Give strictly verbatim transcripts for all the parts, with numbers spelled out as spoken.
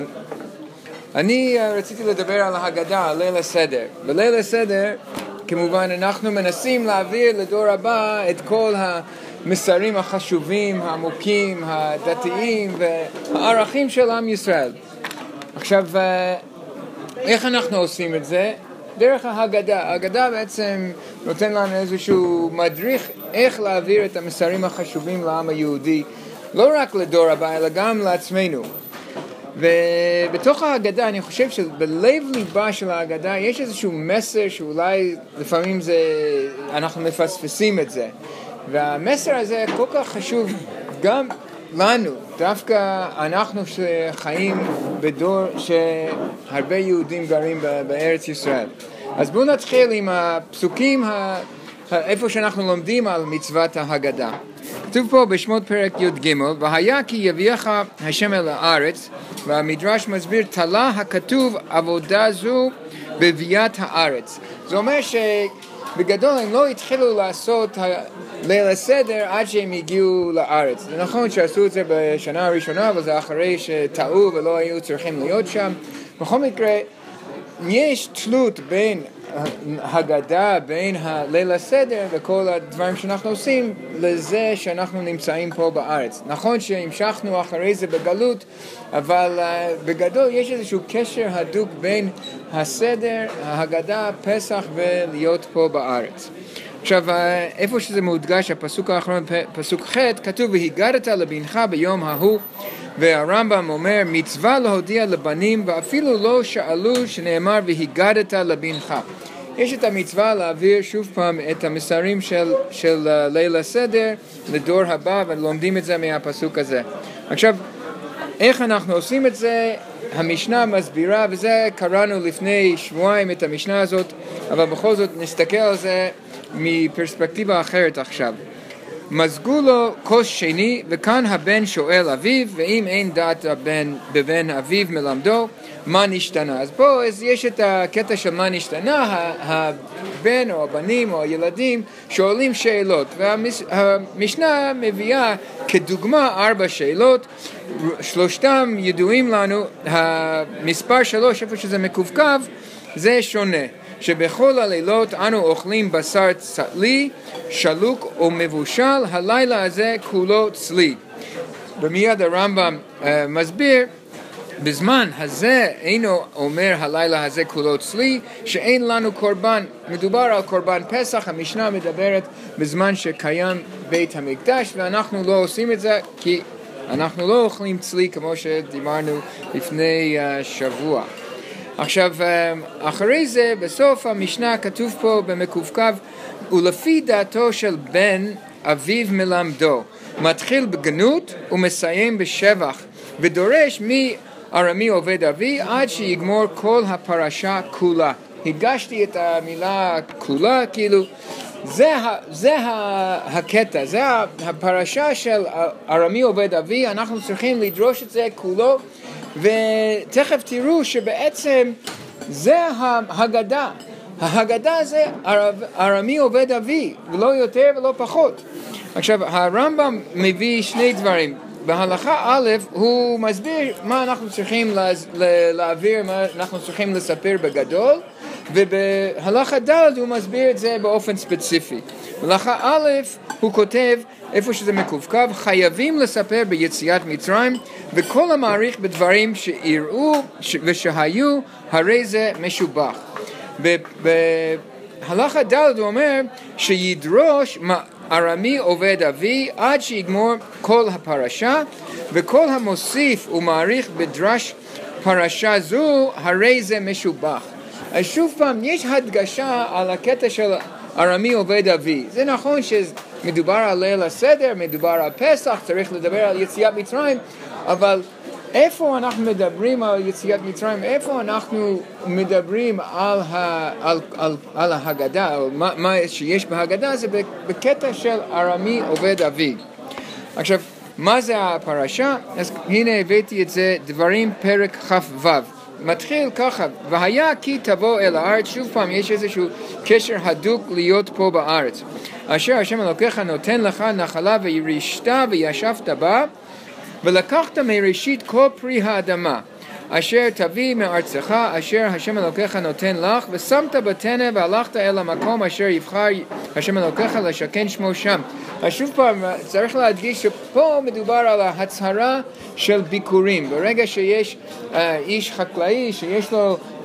אני רציתי לדבר על ההגדה, על ליל הסדר. בליל הסדר, כמובן, אנחנו מנסים להעביר לדור הבא את כל המסרים החשובים, העמוקים, הדתיים והערכים של עם ישראל. עכשיו, איך אנחנו עושים את זה? דרך ההגדה. ההגדה בעצם נותן לנו איזשהו מדריך איך להעביר את המסרים החשובים לעם היהודי, לא רק לדור הבא, אלא גם לעצמנו. ובתוך ההגדה אני חושב שבלב ליבה של ההגדה יש איזשהו מסר שאולי לפעמים זה, אנחנו מפספסים את זה. והמסר הזה כל כך חשוב גם לנו, דווקא אנחנו שחיים בדור שהרבה יהודים גרים בארץ ישראל. אז בואו נתחיל עם הפסוקים, איפה שאנחנו לומדים על מצוות ההגדה. כתוב פה בשמות פרק י"ג, והיה כי יביאך השם אל הארץ, והמדרש מסביר, תלה הכתוב עבודה זו בביאת הארץ. זה אומר שבגדול הם לא התחילו לעשות ליל הסדר עד שהם הגיעו לארץ. זה נכון שעשו את זה בשנה הראשונה, אבל זה אחרי שטעו ולא היו צריכים להיות שם. בכל מקרה, יש תלות בין הגדה, בין הליל הסדר וכל הדברים שאנחנו עושים לזה שאנחנו נמצאים פה בארץ. נכון שהמשכנו אחרי זה בגלות, אבל uh, בגדול יש איזשהו קשר הדוק בין הסדר, ההגדה, פסח ולהיות פה בארץ. עכשיו, איפה שזה מודגש, הפסוק האחרון, פסוק ח', כתוב, והגדת לבנך ביום ההוא, והרמב"ם אומר, מצווה להודיע לבנים, ואפילו לא שאלו שנאמר, והגדת לבנך. יש את המצווה להעביר שוב פעם את המסרים של, של uh, ליל הסדר לדור הבא, ולומדים את זה מהפסוק הזה. עכשיו, איך אנחנו עושים את זה? המשנה מסבירה, וזה קראנו לפני שבועיים את המשנה הזאת, אבל בכל זאת נסתכל על זה מפרספקטיבה אחרת עכשיו. מזגו לו כוס שני, וכאן הבן שואל אביו, ואם אין דעת הבן בבן אביו מלמדו, מה נשתנה? אז פה אז יש את הקטע של מה נשתנה, הבן או הבנים או הילדים שואלים שאלות, והמשנה מביאה כדוגמה ארבע שאלות, שלושתם ידועים לנו, המספר שלוש, איפה שזה מקווקו, זה שונה. שבכל הלילות אנו אוכלים בשר צלי, שלוק או מבושל, הלילה הזה כולו צלי. ומיד הרמב"ם uh, מסביר, בזמן הזה אינו אומר הלילה הזה כולו צלי, שאין לנו קורבן. מדובר על קורבן פסח, המשנה מדברת בזמן שקיים בית המקדש, ואנחנו לא עושים את זה כי אנחנו לא אוכלים צלי כמו שדיברנו לפני uh, שבוע. עכשיו, אחרי זה, בסוף המשנה כתוב פה במקווקו, ולפי דעתו של בן אביו מלמדו, מתחיל בגנות ומסיים בשבח, ודורש מארמי עובד אבי עד שיגמור כל הפרשה כולה. הדגשתי את המילה כולה, כאילו, זה, זה הקטע, זה הפרשה של ארמי עובד אבי, אנחנו צריכים לדרוש את זה כולו, ותכף תראו שבעצם זה ההגדה. ההגדה זה ארמי עובד אבי, ולא יותר ולא פחות. עכשיו, הרמב"ם מביא שני דברים. בהלכה א' הוא מסביר מה אנחנו צריכים להעביר, מה אנחנו צריכים לספר בגדול, ובהלכה ד' הוא מסביר את זה באופן ספציפי. בהלכה א' הוא כותב, איפה שזה מקווקו, חייבים לספר ביציאת מצרים, וכל המעריך בדברים שיראו ושהיו, הרי זה משובח. בהלכה ד' הוא אומר שידרוש ארמי עובד אבי עד שיגמור כל הפרשה, וכל המוסיף ומעריך בדרש פרשה זו, הרי זה משובח. אז שוב פעם, יש הדגשה על הקטע של ארמי עובד אבי. זה נכון שמדובר על ליל הסדר, מדובר על פסח, צריך לדבר על יציאת מצרים, אבל איפה אנחנו מדברים על יציאת מצרים? איפה אנחנו מדברים על, ה, על, על, על ההגדה, או מה, מה שיש בהגדה? זה בקטע של ארמי עובד אבי. עכשיו, מה זה הפרשה? אז הנה הבאתי את זה, דברים פרק כ"ו. מתחיל ככה, והיה כי תבוא אל הארץ, שוב פעם יש איזשהו קשר הדוק להיות פה בארץ. אשר השם אלוקיך נותן לך נחלה וירשת וישבת בה, ולקחת מראשית כל פרי האדמה, אשר תביא מארצך, אשר השם אלוקיך נותן לך, ושמת בתנה והלכת אל המקום אשר יבחר השם אלוקיך לשכן שמו שם. אז שוב פעם, צריך להדגיש שפה מדובר על ההצהרה של ביקורים. ברגע שיש uh, איש חקלאי שיש לו uh,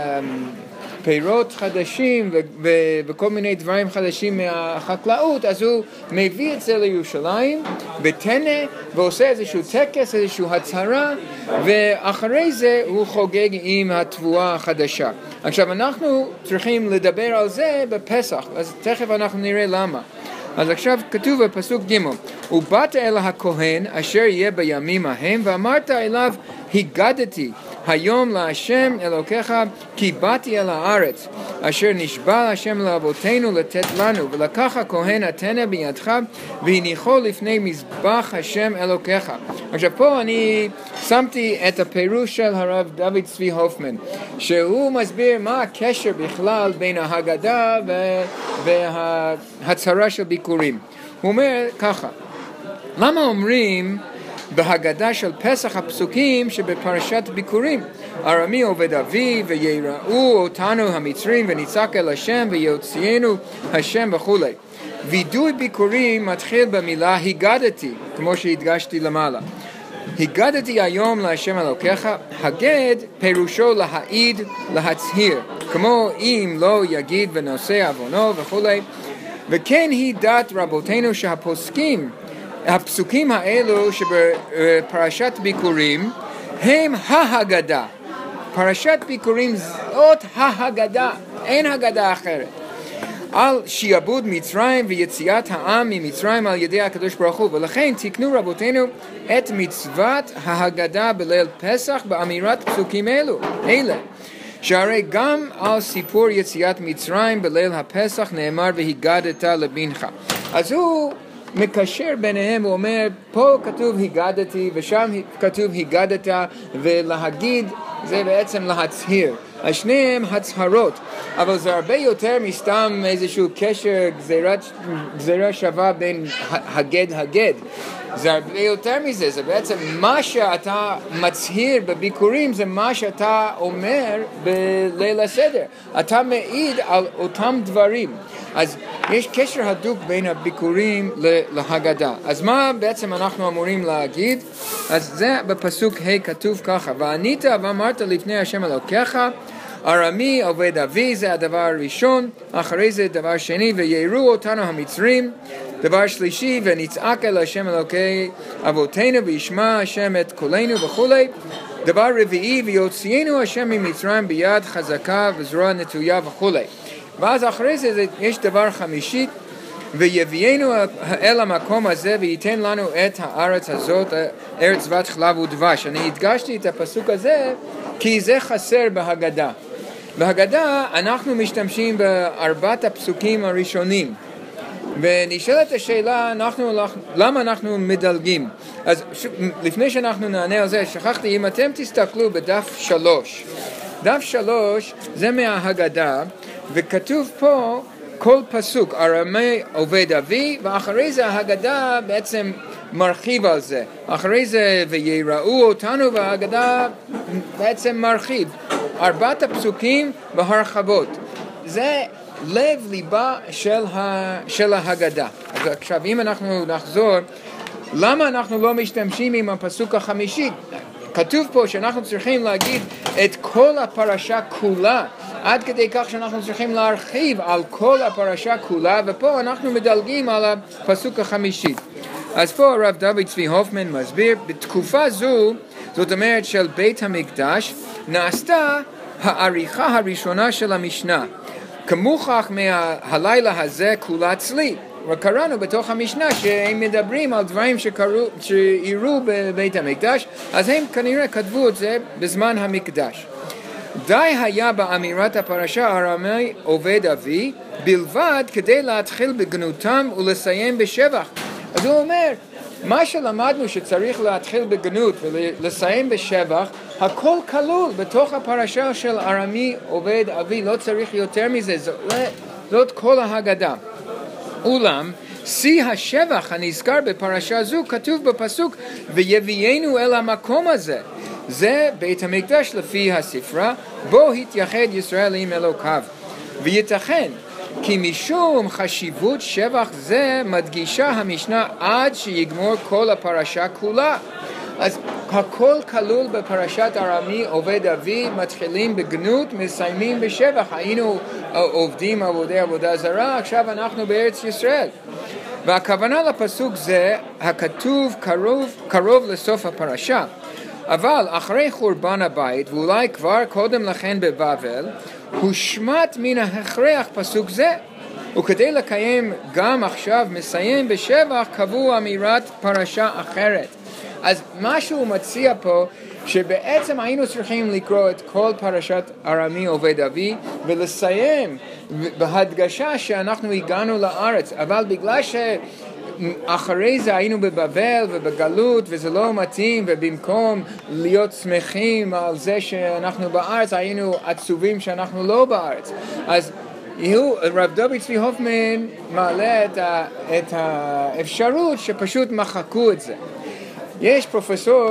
פירות חדשים ו- ו- וכל מיני דברים חדשים מהחקלאות, אז הוא מביא את זה לירושלים בתנה ועושה איזשהו טקס, איזשהו הצהרה, ואחרי זה הוא חוגג עם התבואה החדשה. עכשיו אנחנו צריכים לדבר על זה בפסח, אז תכף אנחנו נראה למה. אז עכשיו כתוב בפסוק ג' ובאת אל הכהן אשר יהיה בימים ההם ואמרת אליו הגדתי היום להשם אלוקיך כי באתי אל הארץ אשר נשבע השם לאבותינו לתת לנו, ולקח הכהן התנה בידך והניחו לפני מזבח השם אלוקיך. עכשיו פה אני שמתי את הפירוש של הרב דוד צבי הופמן, שהוא מסביר מה הקשר בכלל בין ההגדה וההצהרה של ביקורים. הוא אומר ככה, למה אומרים בהגדה של פסח הפסוקים שבפרשת ביקורים ארמי עובד אבי ויראו אותנו המצרים ונצעק אל השם ויוציאנו השם וכו'. וידוי ביקורים מתחיל במילה הגדתי, כמו שהדגשתי למעלה. הגדתי היום להשם אלוקיך, הגד פירושו להעיד, להצהיר, כמו אם לא יגיד ונושא עוונו וכו'. וכן היא דת רבותינו שהפוסקים הפסוקים האלו שבפרשת ביקורים הם ההגדה. פרשת ביקורים זאת ההגדה, אין הגדה אחרת. על שיעבוד מצרים ויציאת העם ממצרים על ידי הקדוש ברוך הוא, ולכן תקנו רבותינו את מצוות ההגדה בליל פסח באמירת פסוקים אלו, אלה. שהרי גם על סיפור יציאת מצרים בליל הפסח נאמר והגדת לבנך. אז הוא מקשר ביניהם, הוא אומר פה כתוב הגדתי ושם כתוב הגדת, ולהגיד זה בעצם להצהיר. אז שניהם הצהרות, אבל זה הרבה יותר מסתם איזשהו קשר, גזירת, גזירה שווה בין הגד הגד. זה הרבה יותר מזה, זה בעצם מה שאתה מצהיר בביקורים, זה מה שאתה אומר בליל הסדר. אתה מעיד על אותם דברים. אז יש קשר הדוק בין הביקורים להגדה. אז מה בעצם אנחנו אמורים להגיד? אז זה בפסוק ה' כתוב ככה, וענית ואמרת לפני השם אלוקיך, ארמי עובד אבי, זה הדבר הראשון, אחרי זה דבר שני, ויראו אותנו המצרים, דבר שלישי, ונצעק אל השם אלוקי אבותינו, וישמע השם את קולנו וכו'. דבר רביעי, ויוציאנו השם ממצרים ביד חזקה וזרוע נטויה וכו'. ואז אחרי זה יש דבר חמישי, ויביאנו אל המקום הזה וייתן לנו את הארץ הזאת, ארץ זבת חלב ודבש. אני הדגשתי את הפסוק הזה כי זה חסר בהגדה. בהגדה אנחנו משתמשים בארבעת הפסוקים הראשונים, ונשאלת השאלה אנחנו, למה אנחנו מדלגים. אז ש... לפני שאנחנו נענה על זה, שכחתי, אם אתם תסתכלו בדף שלוש, דף שלוש זה מההגדה, וכתוב פה כל פסוק, ארמי עובד אבי, ואחרי זה ההגדה בעצם מרחיב על זה. אחרי זה ויראו אותנו, וההגדה בעצם מרחיב. ארבעת הפסוקים בהרחבות. זה לב ליבה של, ה... של ההגדה. אז עכשיו אם אנחנו נחזור, למה אנחנו לא משתמשים עם הפסוק החמישי? כתוב פה שאנחנו צריכים להגיד את כל הפרשה כולה, עד כדי כך שאנחנו צריכים להרחיב על כל הפרשה כולה, ופה אנחנו מדלגים על הפסוק החמישי. אז פה הרב דוד צבי הופמן מסביר, בתקופה זו, זאת אומרת של בית המקדש, נעשתה העריכה הראשונה של המשנה. כמוכח מהלילה הזה כולה צלי. וקראנו בתוך המשנה שהם מדברים על דברים שקרו, שאירו בבית המקדש, אז הם כנראה כתבו את זה בזמן המקדש. די היה באמירת הפרשה ארמי עובד אבי בלבד כדי להתחיל בגנותם ולסיים בשבח. אז הוא אומר, מה שלמדנו שצריך להתחיל בגנות ולסיים בשבח, הכל כלול בתוך הפרשה של ארמי עובד אבי, לא צריך יותר מזה, זאת, זאת כל ההגדה. אולם, שיא השבח הנזכר בפרשה זו כתוב בפסוק ויביאנו אל המקום הזה. זה בית המקדש לפי הספרה, בו התייחד ישראל עם אלוקיו. וייתכן כי משום חשיבות שבח זה מדגישה המשנה עד שיגמור כל הפרשה כולה. אז הכל כלול בפרשת ארמי עובד אבי, מתחילים בגנות, מסיימים בשבח. היינו עובדים עבודי עבודה זרה, עכשיו אנחנו בארץ ישראל. והכוונה לפסוק זה, הכתוב קרוב, קרוב לסוף הפרשה. אבל אחרי חורבן הבית, ואולי כבר קודם לכן בבבל, הושמט מן ההכרח פסוק זה. וכדי לקיים גם עכשיו מסיים בשבח, קבוע אמירת פרשה אחרת. אז מה שהוא מציע פה, שבעצם היינו צריכים לקרוא את כל פרשת ארמי עובד אבי, ולסיים בהדגשה שאנחנו הגענו לארץ, אבל בגלל שאחרי זה היינו בבבל ובגלות, וזה לא מתאים, ובמקום להיות שמחים על זה שאנחנו בארץ, היינו עצובים שאנחנו לא בארץ. אז יהיו, רב דוד צבי הופמן מעלה את, ה, את האפשרות שפשוט מחקו את זה. יש פרופסור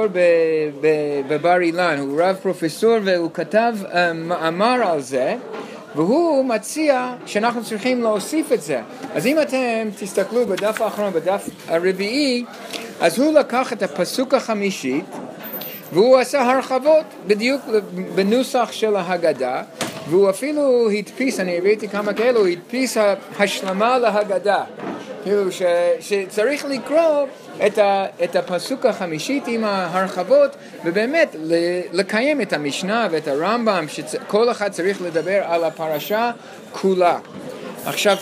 בבר אילן, הוא רב פרופסור, והוא כתב מאמר על זה, והוא מציע שאנחנו צריכים להוסיף את זה. אז אם אתם תסתכלו בדף האחרון, בדף הרביעי, אז הוא לקח את הפסוק החמישית, והוא עשה הרחבות בדיוק בנוסח של ההגדה, והוא אפילו הדפיס, אני הבאתי כמה כאלו, הוא הדפיס השלמה להגדה. כאילו ש, שצריך לקרוא את, ה, את הפסוק החמישית עם ההרחבות, ובאמת לקיים את המשנה ואת הרמב"ם, שכל אחד צריך לדבר על הפרשה כולה. עכשיו,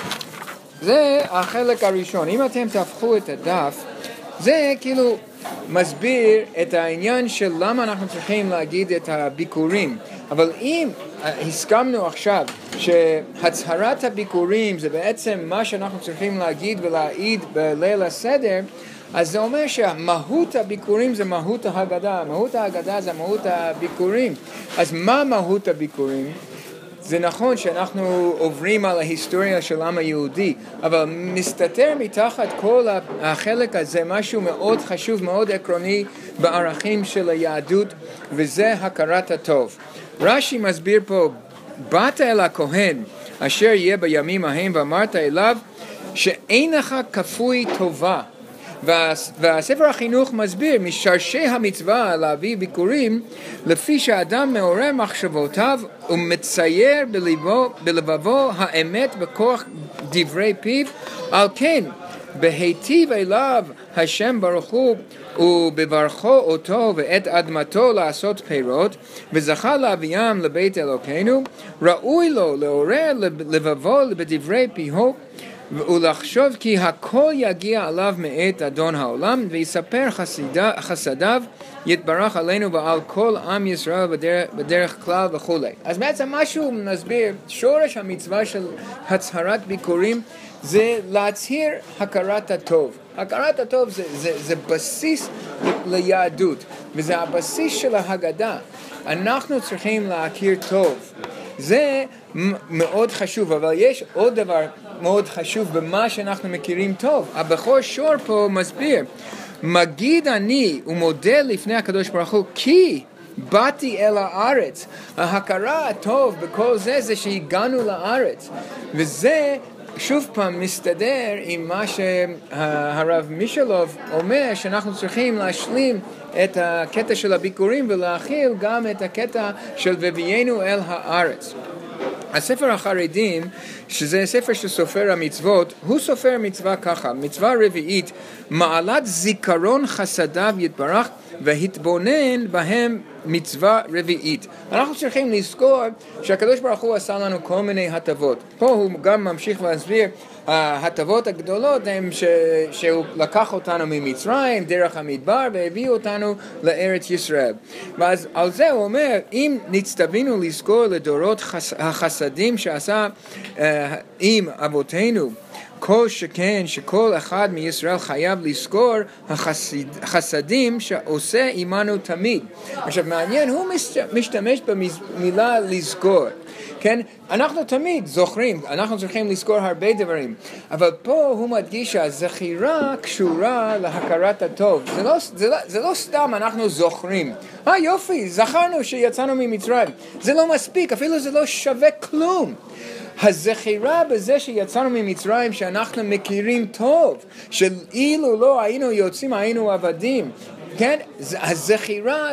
זה החלק הראשון. אם אתם תהפכו את הדף, זה כאילו מסביר את העניין של למה אנחנו צריכים להגיד את הביקורים. אבל אם הסכמנו עכשיו שהצהרת הביקורים זה בעצם מה שאנחנו צריכים להגיד ולהעיד בליל הסדר, אז זה אומר שהמהות הביקורים זה מהות ההגדה, מהות ההגדה זה מהות הביקורים. אז מה מהות הביקורים? זה נכון שאנחנו עוברים על ההיסטוריה של העם היהודי, אבל מסתתר מתחת כל החלק הזה משהו מאוד חשוב, מאוד עקרוני בערכים של היהדות, וזה הכרת הטוב. רש"י מסביר פה, באת אל הכהן אשר יהיה בימים ההם ואמרת אליו שאין לך כפוי טובה. והספר החינוך מסביר משרשי המצווה להביא ביקורים לפי שאדם מעורר מחשבותיו ומצייר בלבו, בלבבו האמת בכוח דברי פיו, על כן בהיטיב אליו השם ברוך הוא ובברכו אותו ואת אדמתו לעשות פירות וזכה להביאם לבית אלוקינו, ראוי לו לעורר לבבו בדברי פיהו ולחשוב כי הכל יגיע עליו מאת אדון העולם ויספר חסידה, חסדיו יתברך עלינו ועל כל עם ישראל בדרך, בדרך כלל וכו'. אז בעצם משהו נסביר, שורש המצווה של הצהרת ביקורים זה להצהיר הכרת הטוב. הכרת הטוב זה, זה, זה בסיס ליהדות, וזה הבסיס של ההגדה. אנחנו צריכים להכיר טוב. זה מאוד חשוב, אבל יש עוד דבר מאוד חשוב במה שאנחנו מכירים טוב. הבכור שור פה מסביר, מגיד אני ומודה לפני הקדוש ברוך הוא כי באתי אל הארץ. ההכרה הטוב בכל זה זה שהגענו לארץ, וזה שוב פעם מסתדר עם מה שהרב מישלוב אומר, שאנחנו צריכים להשלים את הקטע של הביקורים ולהכיל גם את הקטע של והביאנו אל הארץ. הספר החרדים, שזה ספר של סופר המצוות, הוא סופר מצווה ככה, מצווה רביעית, מעלת זיכרון חסדיו יתברך והתבונן בהם מצווה רביעית. אנחנו צריכים לזכור שהקדוש ברוך הוא עשה לנו כל מיני הטבות. פה הוא גם ממשיך להסביר, ההטבות הגדולות הם ש... שהוא לקח אותנו ממצרים, דרך המדבר, והביא אותנו לארץ ישראל. ואז על זה הוא אומר, אם נצטווינו לזכור לדורות חס... החסדים שעשה uh, עם אבותינו, כל שכן שכל אחד מישראל חייב לזכור החסדים שעושה עמנו תמיד. עכשיו מעניין, הוא משתמש במילה לזכור, כן? אנחנו תמיד זוכרים, אנחנו צריכים לזכור הרבה דברים, אבל פה הוא מדגיש שהזכירה קשורה להכרת הטוב. זה לא, זה לא, זה לא סתם אנחנו זוכרים. אה יופי, זכרנו שיצאנו ממצרים. זה לא מספיק, אפילו זה לא שווה כלום. הזכירה בזה שיצאנו ממצרים שאנחנו מכירים טוב, שאילו לא היינו יוצאים היינו עבדים, כן? הזכירה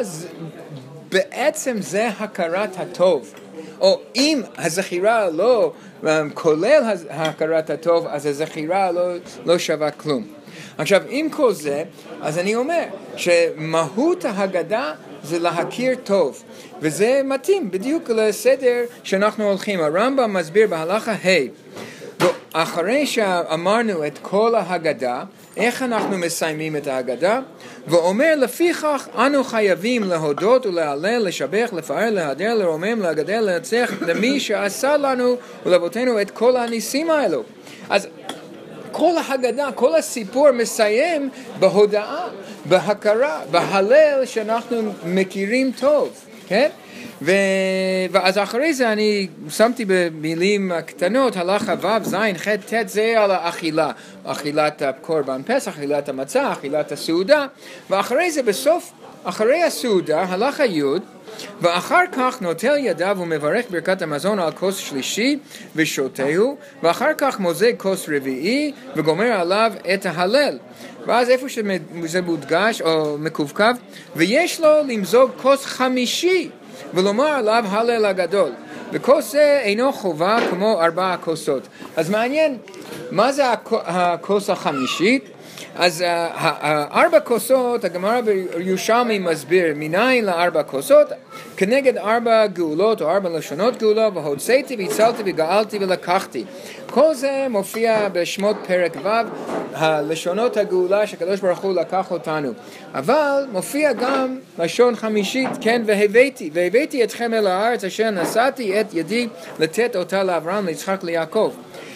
בעצם זה הכרת הטוב. או אם הזכירה לא כולל הכרת הטוב, אז הזכירה לא, לא שווה כלום. עכשיו, עם כל זה, אז אני אומר שמהות ההגדה זה להכיר טוב, וזה מתאים בדיוק לסדר שאנחנו הולכים. הרמב"ם מסביר בהלכה ה', אחרי שאמרנו את כל ההגדה, איך אנחנו מסיימים את ההגדה? ואומר לפיכך אנו חייבים להודות ולהלל, לשבח, לפאר, להדר, לרומם, להגדל, לנצח למי שעשה לנו ולאבותינו את כל הניסים האלו. אז כל ההגדה, כל הסיפור מסיים בהודעה, בהכרה, בהלל שאנחנו מכירים טוב, כן? ו... ואז אחרי זה אני שמתי במילים קטנות, הלכה ו' ז' ח' ט' זה על האכילה, אכילת הקורבן פסח, אכילת המצה, אכילת הסעודה, ואחרי זה בסוף, אחרי הסעודה, הלכה י' ואחר כך נוטל ידיו ומברך ברכת המזון על כוס שלישי ושותהו, ואחר כך מוזג כוס רביעי וגומר עליו את ההלל. ואז איפה שזה מודגש או מקווקו, ויש לו למזוג כוס חמישי ולומר עליו הלל הגדול. וכוס זה אינו חובה כמו ארבע כוסות. אז מעניין, מה זה הכוס החמישית? אז ארבע כוסות, הגמרא בירושלמי מסביר, מניין לארבע כוסות, כנגד ארבע גאולות או ארבע לשונות גאולה, והוצאתי והצלתי וגאלתי ולקחתי. כל זה מופיע בשמות פרק ו', הלשונות הגאולה שקדוש ברוך הוא לקח אותנו. אבל מופיע גם לשון חמישית, כן, והבאתי, והבאתי אתכם אל הארץ אשר נשאתי את ידי לתת אותה לאברהם, ליצחק, ליעקב.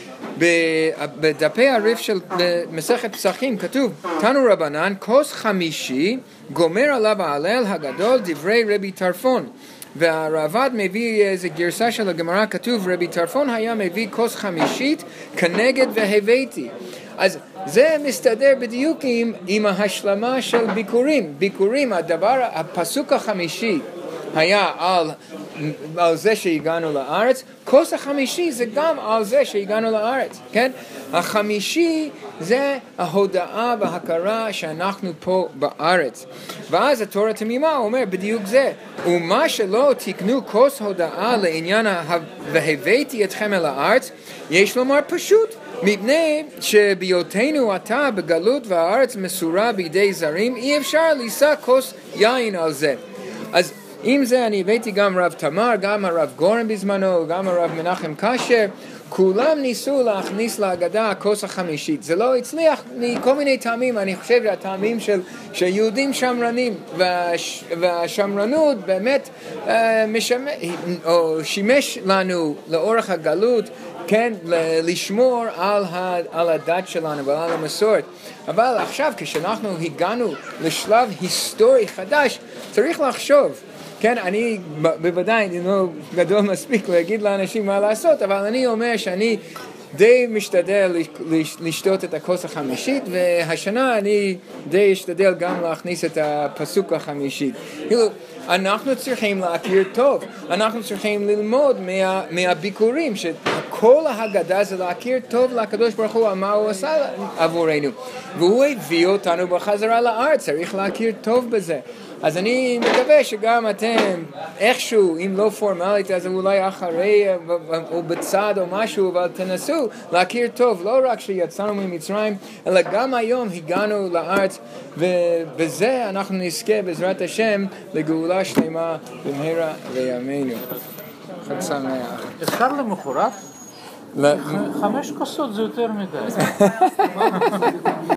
בדפי הריף של מסכת פסחים כתוב, תנו רבנן, כוס חמישי גומר עליו ההלל הגדול דברי רבי טרפון. והרעב"ד מביא איזה גרסה של הגמרא, כתוב רבי טרפון היה מביא כוס חמישית כנגד והבאתי. אז זה מסתדר בדיוק עם, עם ההשלמה של ביקורים. ביקורים, הדבר, הפסוק החמישי היה על, על זה שהגענו לארץ, כוס החמישי זה גם על זה שהגענו לארץ, כן? החמישי זה ההודעה וההכרה שאנחנו פה בארץ. ואז התורה תמימה אומר בדיוק זה, ומה שלא תקנו כוס הודעה לעניין והבאתי אתכם אל הארץ, יש לומר פשוט, מפני שביותנו עתה בגלות והארץ מסורה בידי זרים, אי אפשר לישא כוס יין על זה. אז עם זה אני הבאתי גם רב תמר, גם הרב גורן בזמנו, גם הרב מנחם קשר, כולם ניסו להכניס להגדה הכוס החמישית. זה לא הצליח מכל מיני טעמים, אני חושב שהטעמים של, של יהודים שמרנים, והש, והשמרנות באמת אה, משמש, או שימש לנו לאורך הגלות, כן, לשמור על, ה, על הדת שלנו ועל המסורת. אבל עכשיו כשאנחנו הגענו לשלב היסטורי חדש, צריך לחשוב, כן, אני בוודאי, אני לא גדול מספיק להגיד לאנשים מה לעשות, אבל אני אומר שאני די משתדל לשתות את הכוס החמישית, והשנה אני די אשתדל גם להכניס את הפסוק החמישית. כאילו, אנחנו צריכים להכיר טוב, אנחנו צריכים ללמוד מה, מהביקורים, שכל ההגדה זה להכיר טוב לקדוש ברוך הוא מה הוא עשה עבורנו, והוא הביא אותנו בחזרה לארץ, צריך להכיר טוב בזה. אז אני מקווה שגם אתם איכשהו, אם לא פורמלית, אז אולי אחרי או בצד או משהו, אבל תנסו להכיר טוב, לא רק שיצאנו ממצרים, אלא גם היום הגענו לארץ, ובזה אנחנו נזכה בעזרת השם לגאולה שלמה במהרה בימינו. חג שמח. אפשר למחרת? חמש כוסות זה יותר מדי.